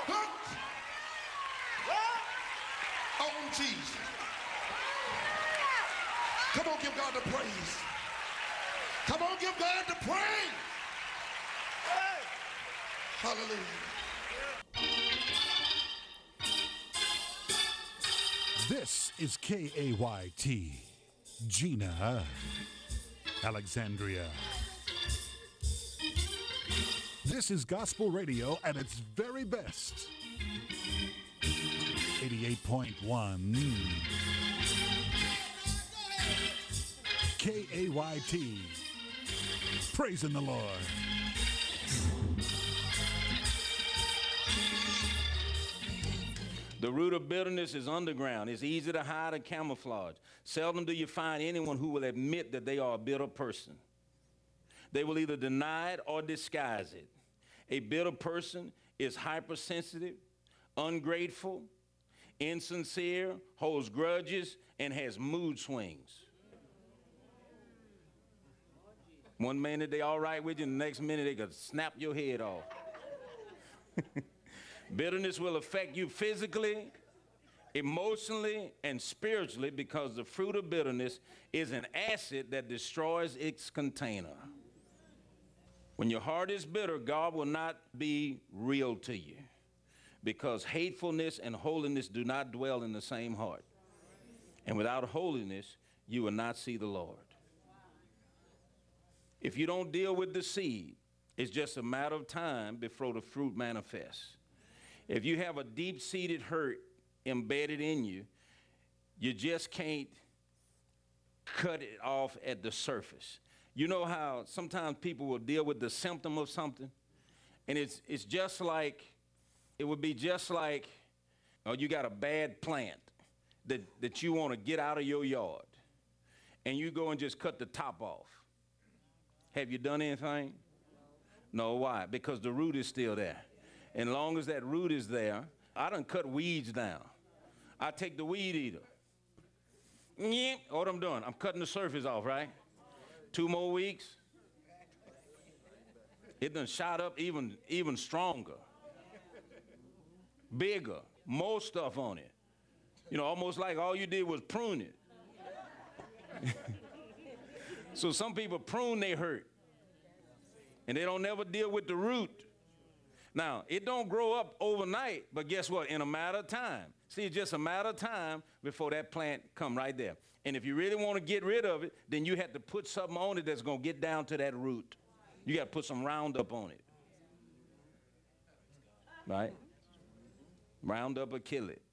Hooked on Jesus. Come on, give God the praise. Come on, give God the praise. Hallelujah. This is KAYT, Gina, Alexandria. This is gospel radio at its very best. 88.1 KAYT. Praising the Lord. The root of bitterness is underground. It's easy to hide and camouflage. Seldom do you find anyone who will admit that they are a bitter person. They will either deny it or disguise it. A bitter person is hypersensitive, ungrateful, insincere, holds grudges, and has mood swings. One minute they all right with you, and the next minute they could snap your head off. Bitterness will affect you physically, emotionally, and spiritually because the fruit of bitterness is an acid that destroys its container. When your heart is bitter, God will not be real to you because hatefulness and holiness do not dwell in the same heart. And without holiness, you will not see the Lord. If you don't deal with the seed, it's just a matter of time before the fruit manifests. If you have a deep-seated hurt embedded in you, you just can't cut it off at the surface. You know how sometimes people will deal with the symptom of something, and it's just like, it would be just like, oh, you got a bad plant that you want to get out of your yard, and you go and just cut the top off. Have you done anything? No, why? Because the root is still there. And as long as that root is there, I done cut weeds down. I take the weed eater. What I'm doing, I'm cutting the surface off, right? 2 more weeks. It done shot up even stronger, bigger, more stuff on it. You know, almost like all you did was prune it. So some people prune their hurt, and they don't never deal with the root. Now, it don't grow up overnight, but guess what? In a matter of time. See, it's just a matter of time before that plant come right there. And if you really want to get rid of it, then you have to put something on it that's going to get down to that root. You got to put some Roundup on it. Right? Roundup will kill it.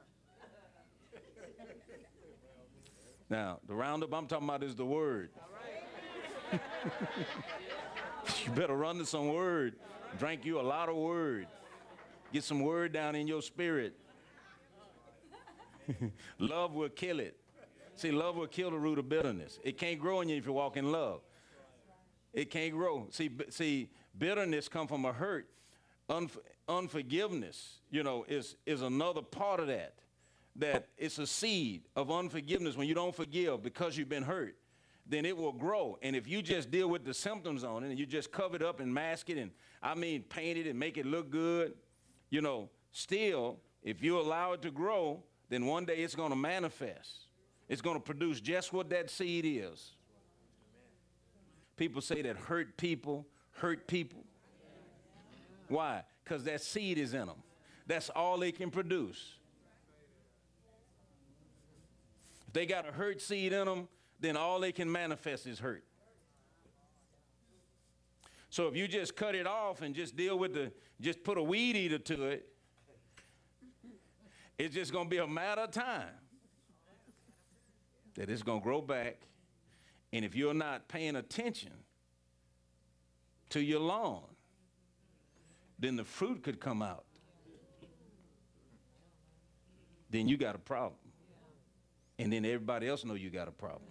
Now, the Roundup I'm talking about is the word. You better run to some word. Drink you a lot of word. Get some word down in your spirit. Love will kill it. See, love will kill the root of bitterness. It can't grow in you if you walk in love. It can't grow. See, bitterness comes from a hurt. Unforgiveness, is another part of that. That it's a seed of unforgiveness. When you don't forgive because you've been hurt, then it will grow. And if you just deal with the symptoms on it and you just cover it up and mask it and, paint it and make it look good, still, if you allow it to grow, then one day it's going to manifest. It's going to produce just what that seed is. People say that hurt people hurt people. Why? Because that seed is in them. That's all they can produce. If they got a hurt seed in them, then all they can manifest is hurt. So if you just cut it off and just deal with just put a weed eater to it, it's just going to be a matter of time that it's going to grow back. And if you're not paying attention to your lawn, then the fruit could come out. Then you got a problem. And then everybody else know you got a problem.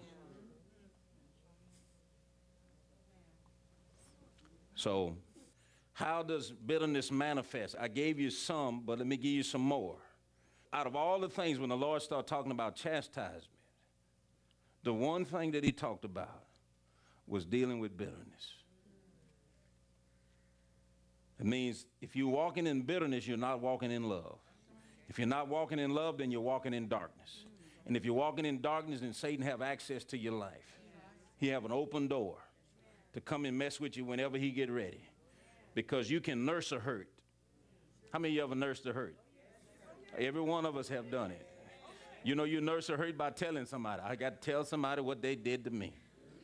So how does bitterness manifest? I gave you some, but let me give you some more. Out of all the things, when the Lord started talking about chastisement, the one thing that he talked about was dealing with bitterness. It means if you're walking in bitterness, you're not walking in love. If you're not walking in love, then you're walking in darkness. And if you're walking in darkness, then Satan have access to your life. He have an open door to come and mess with you whenever he get ready. Because you can nurse a hurt. How many of you ever nursed a hurt? Every one of us have done it. You know, you nurse a hurt by telling somebody. I got to tell somebody what they did to me.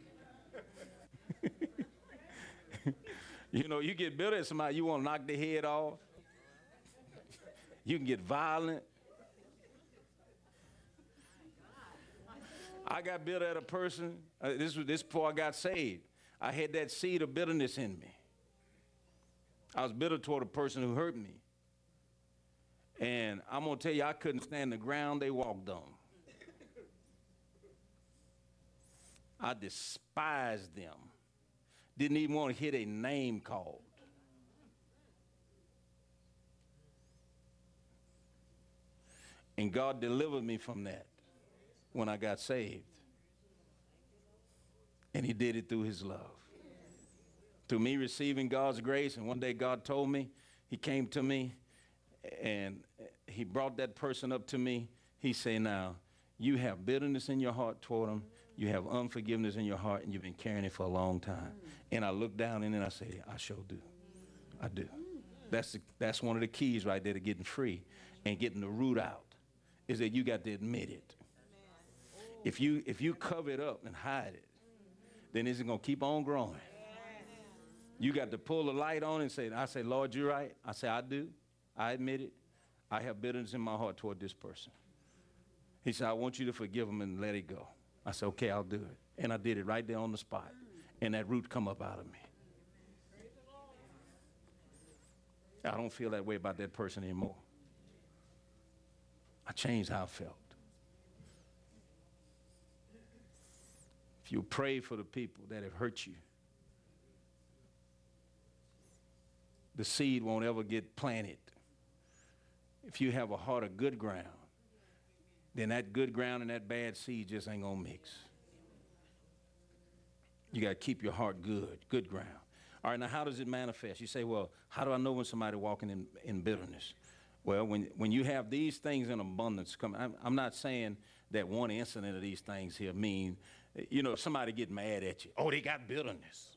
You know, you get bitter at somebody, you want to knock their head off. You can get violent. I got bitter at a person. This before I got saved. I had that seed of bitterness in me. I was bitter toward a person who hurt me. And I'm going to tell you, I couldn't stand the ground they walked on. I despised them. Didn't even want to hear their name called. And God delivered me from that when I got saved. And he did it through his love. Through me receiving God's grace, and one day God told me, he came to me, and he brought that person up to me. He said, now, you have bitterness in your heart toward them. You have unforgiveness in your heart, and you've been carrying it for a long time. And I looked down and then I said, I sure do. I do. That's one of the keys right there to getting free and getting the root out, is that you got to admit it. If you cover it up and hide it, then it's going to keep on growing. You got to pull the light on and say, I say, Lord, you're right. I say, I do. I admit it. I have bitterness in my heart toward this person. He said, I want you to forgive him and let it go. I said, okay, I'll do it. And I did it right there on the spot. And that root come up out of me. I don't feel that way about that person anymore. I changed how I felt. If you pray for the people that have hurt you, the seed won't ever get planted. If you have a heart of good ground, then that good ground and that bad seed just ain't gonna mix. You gotta keep your heart good ground. All right, now how does it manifest? You say, well, how do I know when somebody walking in bitterness? Well, when you have these things in abundance, I'm not saying that one incident of these things here mean, you know, if somebody get mad at you, oh, they got bitterness.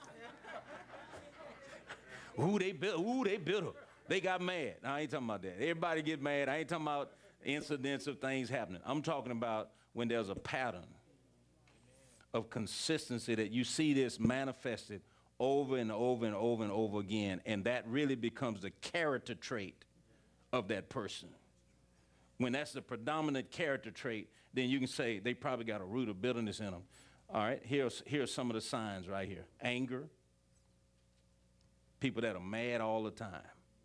Ooh, they bitter. They got mad. No, I ain't talking about that. Everybody get mad. I ain't talking about incidents of things happening. I'm talking about when there's a pattern of consistency that you see this manifested over and over and over and over again, and that really becomes the character trait of that person. When that's the predominant character trait, then you can say they probably got a root of bitterness in them. All right, here's some of the signs right here. Anger. People that are mad all the time.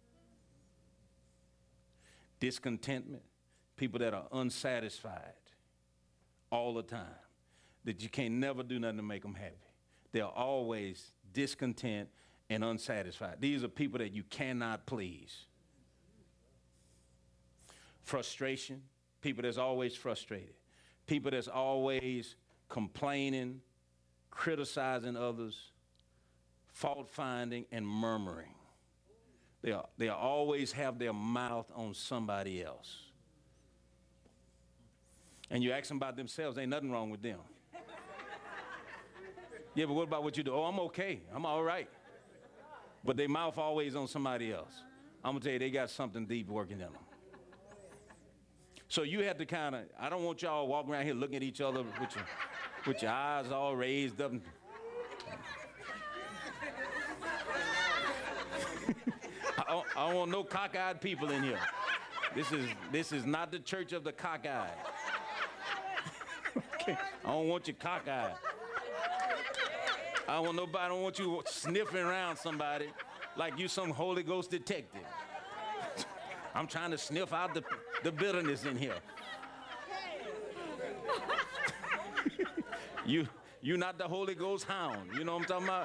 Discontentment. People that are unsatisfied all the time. That you can't never do nothing to make them happy. They're always discontent and unsatisfied. These are people that you cannot please. Frustration. People that's always frustrated. People that's always complaining, criticizing others, fault finding, and murmuring. They always have their mouth on somebody else. And you ask them about themselves, ain't nothing wrong with them. Yeah, but what about what you do? Oh, I'm okay. I'm all right. But their mouth always on somebody else. I'm going to tell you, they got something deep working in them. So you have to kind of, I don't want y'all walking around here looking at each other with your eyes all raised up. I don't want no cockeyed people in here. This is not the church of the cockeyed. Okay. I don't want you cockeyed. I don't want you sniffing around somebody like you some Holy Ghost detective. I'm trying to sniff out the bitterness in here. You're not the Holy Ghost hound. You know what I'm talking about?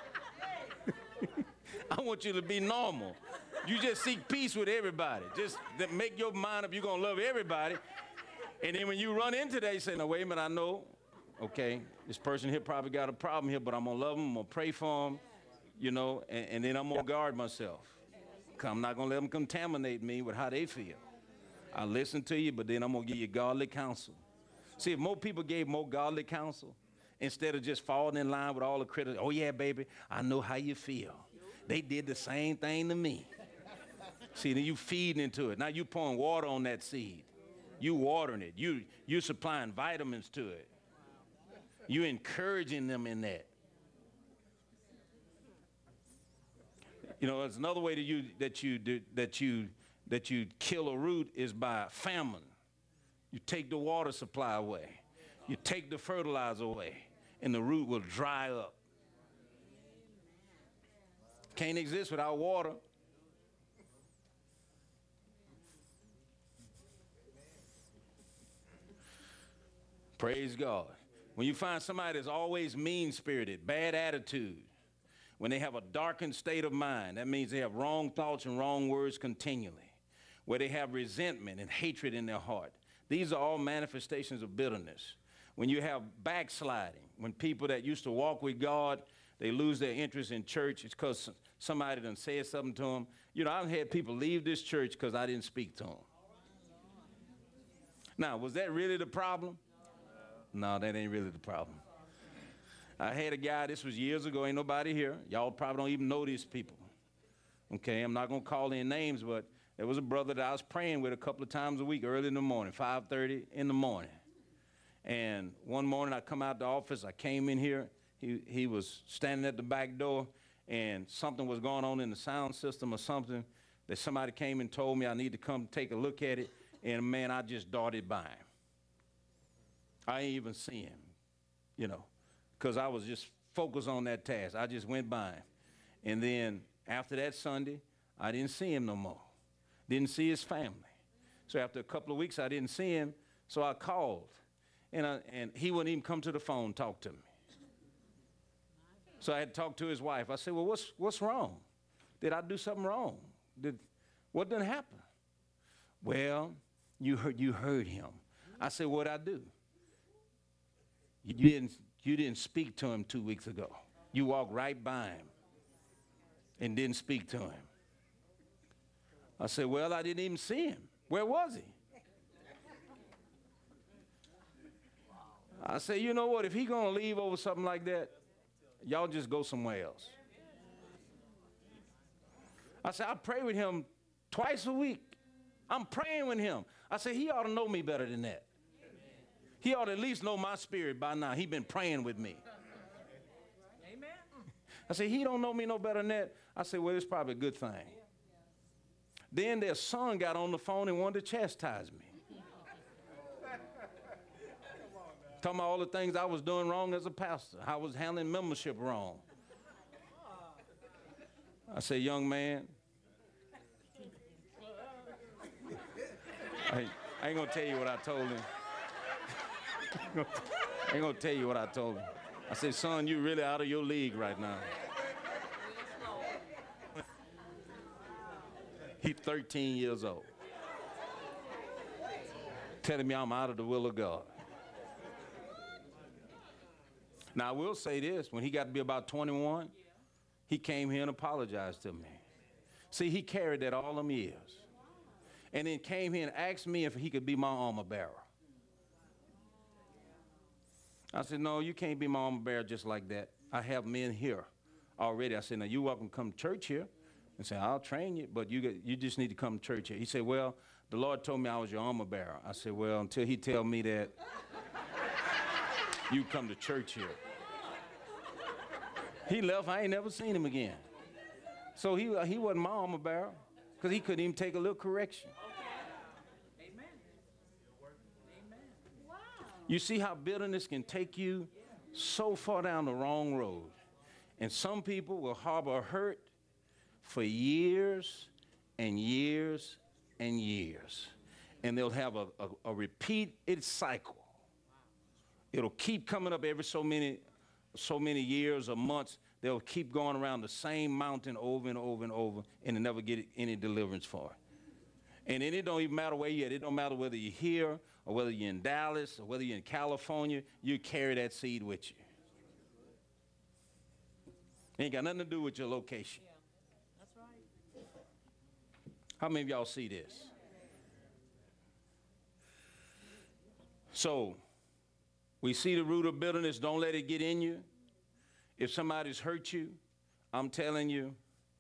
I want you to be normal. You just seek peace with everybody. Just make your mind up you're going to love everybody. And then when you run into that, you say, no, wait a minute, I know, okay, this person here probably got a problem here, but I'm going to love them, I'm going to pray for them. you know, and then I'm going to guard myself. 'Cause I'm not going to let them contaminate me with how they feel. I listen to you, but then I'm going to give you godly counsel. See, if more people gave more godly counsel, instead of just falling in line with all the critics, oh, yeah, baby, I know how you feel. They did the same thing to me. See, then you feeding into it. Now you pouring water on that seed. You watering it. You supplying vitamins to it. You encouraging them in that. You know, there's another way that you kill a root is by famine. You take the water supply away. You take the fertilizer away, and the root will dry up. Can't exist without water. Praise God. When you find somebody that's always mean-spirited, bad attitude, when they have a darkened state of mind, that means they have wrong thoughts and wrong words continually, where they have resentment and hatred in their heart. These are all manifestations of bitterness. When you have backsliding, when people that used to walk with God, they lose their interest in church, it's because somebody done said something to them. You know, I've had people leave this church because I didn't speak to them. Now, was that really the problem? No, that ain't really the problem. I had a guy, this was years ago, ain't nobody here. Y'all probably don't even know these people. Okay, I'm not going to call in names, but there was a brother that I was praying with a couple of times a week, early in the morning, 5:30 in the morning. And one morning I come out the office, I came in here, he was standing at the back door, and something was going on in the sound system or something that somebody came and told me I need to come take a look at it, and man, I just darted by him. I ain't even see him, you know, because I was just focused on that task. I just went by him. And then after that Sunday, I didn't see him no more. Didn't see his family. So after a couple of weeks, I didn't see him, so I called. And he wouldn't even come to the phone and talk to me. So I had to talk to his wife. I said, well, what's wrong? Did I do something wrong? What didn't happen? Well, you heard him. I said, what'd I do? You didn't speak to him 2 weeks ago. You walked right by him and didn't speak to him. I said, well, I didn't even see him. Where was he? I said, you know what? If he's going to leave over something like that, y'all just go somewhere else. I said, I pray with him twice a week. I'm praying with him. I said, he ought to know me better than that. He ought to at least know my spirit by now. He been praying with me. Amen. I said, he don't know me no better than that. I said, well, it's probably a good thing. Then their son got on the phone and wanted to chastise me. Talking about all the things I was doing wrong as a pastor. I was handling membership wrong. I said, young man, I ain't going to tell you what I told him. I ain't going to tell you what I told him. I said, son, you really out of your league right now. He's 13 years old. Telling me I'm out of the will of God. Now, I will say this. When he got to be about 21, he came here and apologized to me. See, he carried that all them years. And then came here and asked me if he could be my armor bearer. I said, no, you can't be my armor bearer just like that. I have men here already. I said, now, you're welcome to come to church here. And say, I'll train you, but you just need to come to church here. He said, well, the Lord told me I was your armor bearer. I said, well, until he tell me that, you come to church here. He left. I ain't never seen him again. So he wasn't my armor bearer because he couldn't even take a little correction. Okay. Amen. Amen. Wow. You see how bitterness can take you so far down the wrong road. And some people will harbor a hurt for years and years and years. And they'll have a repeated cycle. It'll keep coming up every so many years or months. They'll keep going around the same mountain over and over and over, and they never get any deliverance for it. And then it don't even matter where you're at. It don't matter whether you're here or whether you're in Dallas or whether you're in California. You carry that seed with you. Ain't got nothing to do with your location. Yeah, that's right. How many of y'all see this? So, we see the root of bitterness. Don't let it get in you. If somebody's hurt you, I'm telling you,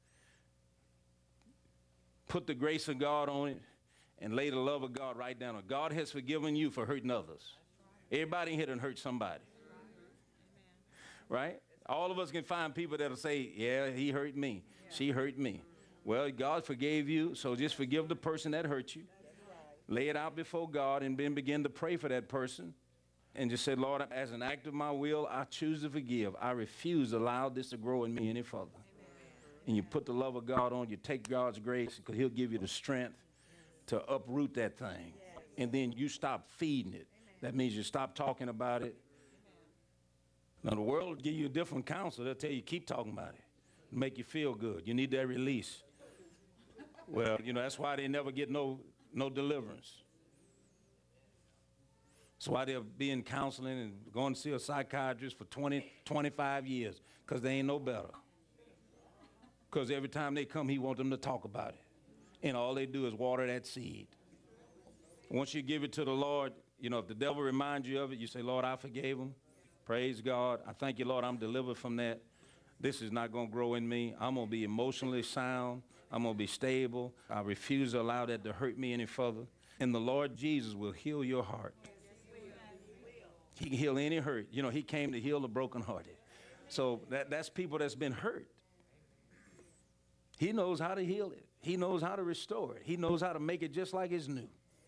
put the grace of God on it and lay the love of God right down on it. God has forgiven you for hurting others. Everybody in here done hurt somebody. Right? All of us can find people that'll say, yeah, he hurt me. She hurt me. Well, God forgave you, so just forgive the person that hurt you. Lay it out before God and then begin to pray for that person. And just say, Lord, as an act of my will, I choose to forgive. I refuse to allow this to grow in me any further. And you put the love of God on, you take God's grace, because he'll give you the strength to uproot that thing. And then you stop feeding it. That means you stop talking about it. Now, the world will give you a different counsel. They'll tell you, keep talking about it. Make you feel good. You need that release. Well, you know, that's why they never get no deliverance. That's why they'll be in counseling and going to see a psychiatrist for 20, 25 years, because they ain't no better. Because every time they come, he wants them to talk about it. And all they do is water that seed. Once you give it to the Lord, you know, if the devil reminds you of it, you say, Lord, I forgave him. Praise God. I thank you, Lord, I'm delivered from that. This is not going to grow in me. I'm going to be emotionally sound. I'm going to be stable. I refuse to allow that to hurt me any further. And the Lord Jesus will heal your heart. He can heal any hurt. You know, he came to heal the brokenhearted. So that's people that's been hurt. He knows how to heal it. He knows how to restore it. He knows how to make it just like it's new.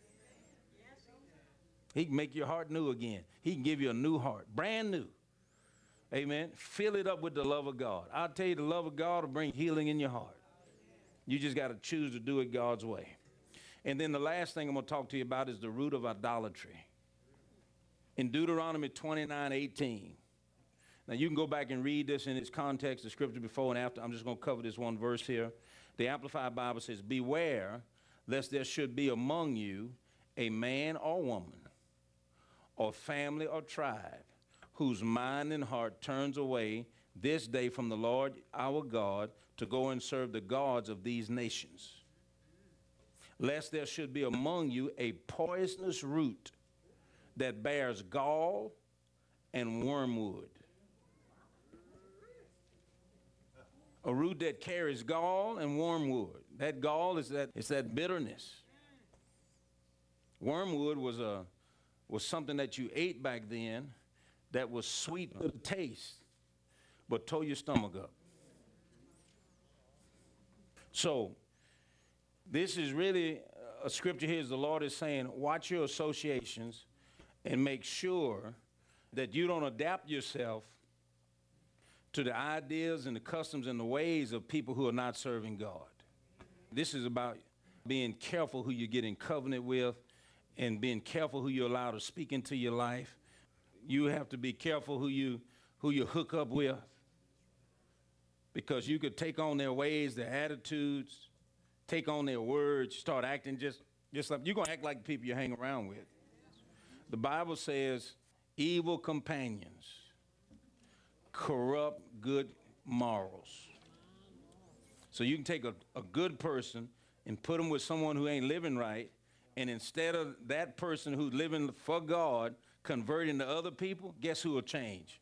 He can make your heart new again. He can give you a new heart, brand new. Amen. Fill it up with the love of God. I'll tell you, the love of God will bring healing in your heart. You just got to choose to do it God's way. And then the last thing I'm going to talk to you about is the root of idolatry. In Deuteronomy 29:18. Now, you can go back and read this in its context, the scripture before and after. I'm just going to cover this one verse here. The Amplified Bible says, beware lest there should be among you a man or woman or family or tribe whose mind and heart turns away this day from the Lord our God to go and serve the gods of these nations. Lest there should be among you a poisonous root that bears gall and wormwood. A root that carries gall and wormwood. That gall is that bitterness. Wormwood was something that you ate back then that was sweet to the taste, but tore your stomach up. So this is really a scripture here. The Lord is saying, watch your associations and make sure that you don't adapt yourself to the ideas and the customs and the ways of people who are not serving God. This is about being careful who you get in covenant with and being careful who you allow to speak into your life. You have to be careful who you hook up with, because you could take on their ways, their attitudes, take on their words, start acting just like you're going to act like the people you hang around with. The Bible says evil companions corrupt good morals. So you can take a good person and put them with someone who ain't living right, and instead of that person who's living for God converting to other people, guess who will change?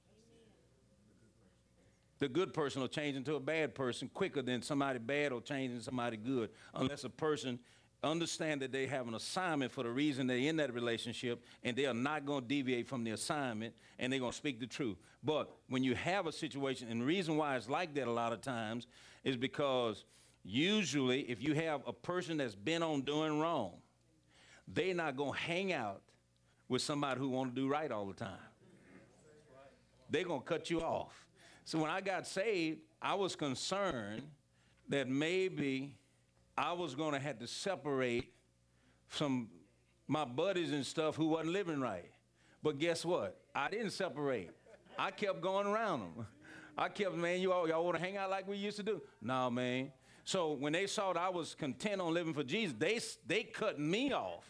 The good person will change into a bad person quicker than somebody bad will change into somebody good, unless a person understand that they have an assignment for the reason they're in that relationship, and they are not going to deviate from the assignment, and they're going to speak the truth. But when you have a situation, and the reason why it's like that a lot of times is because usually if you have a person that's been on doing wrong, they're not going to hang out with somebody who want to do right all the time. They're going to cut you off. So when I got saved, I was concerned that maybe I was going to have to separate from my buddies and stuff who wasn't living right. But guess what? I didn't separate. I kept going around them. I kept, man, y'all want to hang out like we used to do? No, man. So when they saw that I was content on living for Jesus, they cut me off.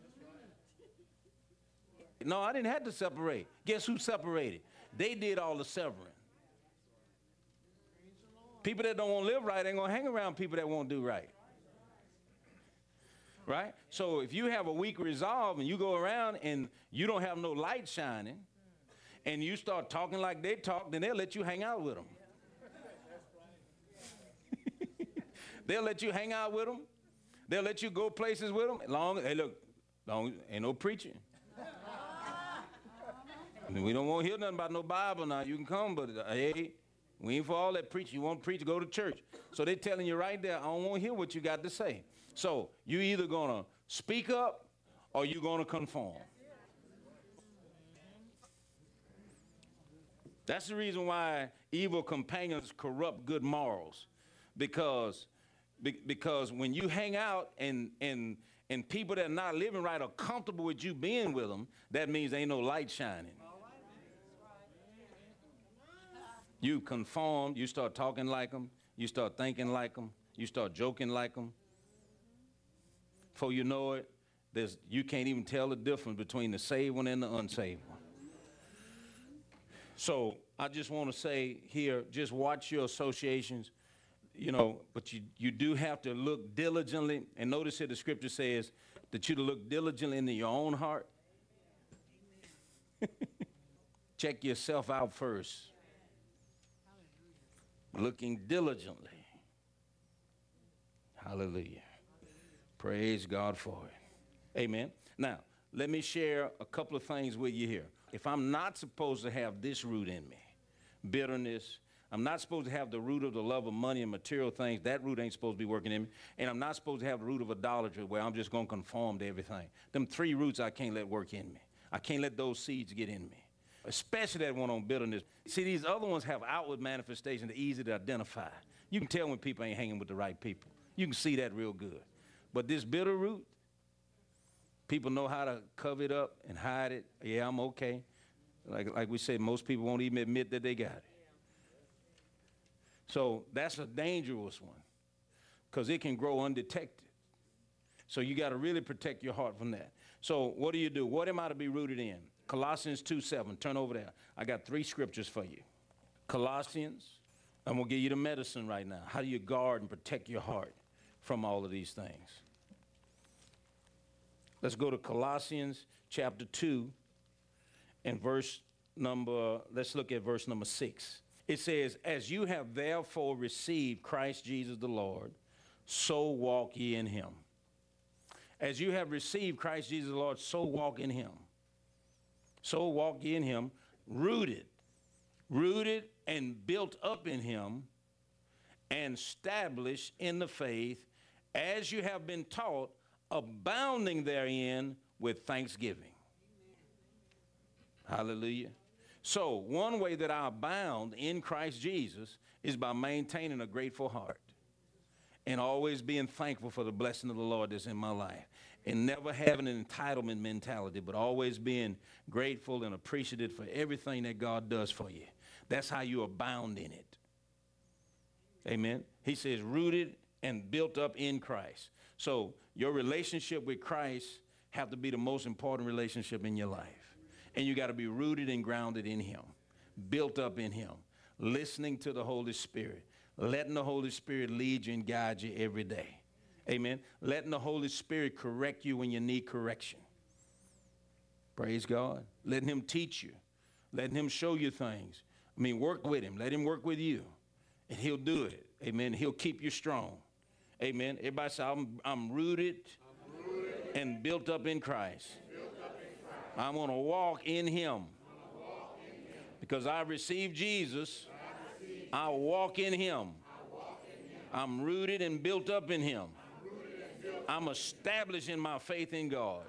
No, I didn't have to separate. Guess who separated? They did all the severing. People that don't want to live right ain't going to hang around people that won't do right. Right? So if you have a weak resolve and you go around and you don't have no light shining and you start talking like they talk, then they'll let you hang out with them. They'll let you hang out with them. They'll let you go places with them. Hey, look, ain't no preaching. We don't want to hear nothing about no Bible now. You can come, but hey, we ain't for all that preaching. You want to preach, go to church. So they're telling you right there, I don't want to hear what you got to say. So you either going to speak up or you're going to conform. That's the reason why evil companions corrupt good morals. Because when you hang out and people that are not living right are comfortable with you being with them, that means ain't no light shining. You conform, you start talking like them, you start thinking like them, you start joking like them. Before you know it, you can't even tell the difference between the saved one and the unsaved one. So I just want to say here, just watch your associations, but you do have to look diligently. And notice here the scripture says that you to look diligently into your own heart. Check yourself out first. Looking diligently. Hallelujah. Praise God for it. Amen. Now, let me share a couple of things with you here. If I'm not supposed to have this root in me, bitterness, I'm not supposed to have the root of the love of money and material things, that root ain't supposed to be working in me. And I'm not supposed to have the root of idolatry where I'm just going to conform to everything. Them 3 roots I can't let work in me. I can't let those seeds get in me. Especially that one on bitterness. See, these other ones have outward manifestations that are easy to identify. You can tell when people ain't hanging with the right people. You can see that real good. But this bitter root, people know how to cover it up and hide it. Yeah, I'm okay. Like we said, most people won't even admit that they got it. So that's a dangerous one because it can grow undetected. So you got to really protect your heart from that. So what do? What am I to be rooted in? Colossians 2:7. Turn over there. I got 3 scriptures for you. Colossians. I'm going to give you the medicine right now. How do you guard and protect your heart from all of these things? Let's go to Colossians chapter 2 and let's look at verse number 6. It says, as you have therefore received Christ Jesus the Lord, so walk ye in him. As you have received Christ Jesus the Lord, so walk in him. So walk ye in him, rooted and built up in him, and established in the faith, as you have been taught, abounding therein with thanksgiving. Hallelujah. So one way that I abound in Christ Jesus is by maintaining a grateful heart and always being thankful for the blessing of the Lord that's in my life, and never having an entitlement mentality, but always being grateful and appreciative for everything that God does for you. That's how you abound in it. Amen. He says rooted and built up in Christ. So your relationship with Christ have to be the most important relationship in your life. And you got to be rooted and grounded in him, built up in him, listening to the Holy Spirit, letting the Holy Spirit lead you and guide you every day. Amen. Letting the Holy Spirit correct you when you need correction. Praise God. Letting him teach you, letting him show you things. Work with him. Let him work with you, and he'll do it. Amen. He'll keep you strong. Amen. Everybody say, I'm rooted and built up in Christ. I'm going to walk in him. Because I received Jesus, I walk in him. I'm rooted and built up in him. I'm established in my faith in God.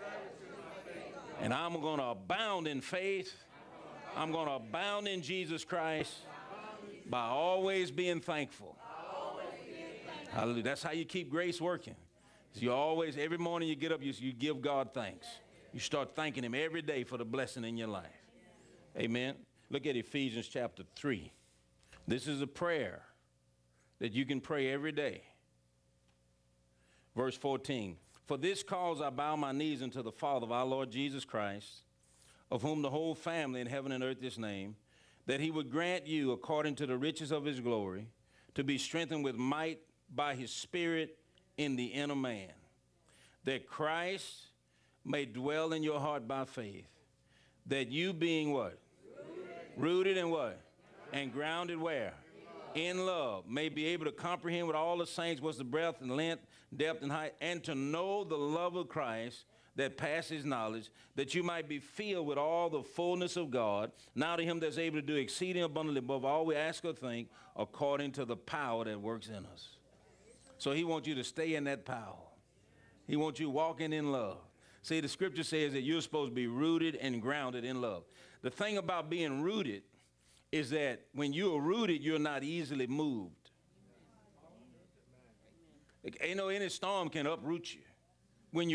And I'm going to abound in faith. I'm going to abound in Jesus Christ by always being thankful. Hallelujah. That's how you keep grace working. You always, every morning you get up, you give God thanks. You start thanking him every day for the blessing in your life. Amen. Look at Ephesians chapter 3. This is a prayer that you can pray every day. Verse 14. For this cause I bow my knees unto the Father of our Lord Jesus Christ, of whom the whole family in heaven and earth is named, that he would grant you, according to the riches of his glory, to be strengthened with might by his Spirit in the inner man, that Christ may dwell in your heart by faith, that you being what? Rooted in what? And grounded where? In love, may be able to comprehend with all the saints what's the breadth and length, depth and height, and to know the love of Christ that passes knowledge, that you might be filled with all the fullness of God. Now to him that's able to do exceeding abundantly above all we ask or think, according to the power that works in us. So he wants you to stay in that power. He wants you walking in love. See, the scripture says that you're supposed to be rooted and grounded in love. The thing about being rooted is that when you are rooted, you're not easily moved. Ain't no any storm can uproot you.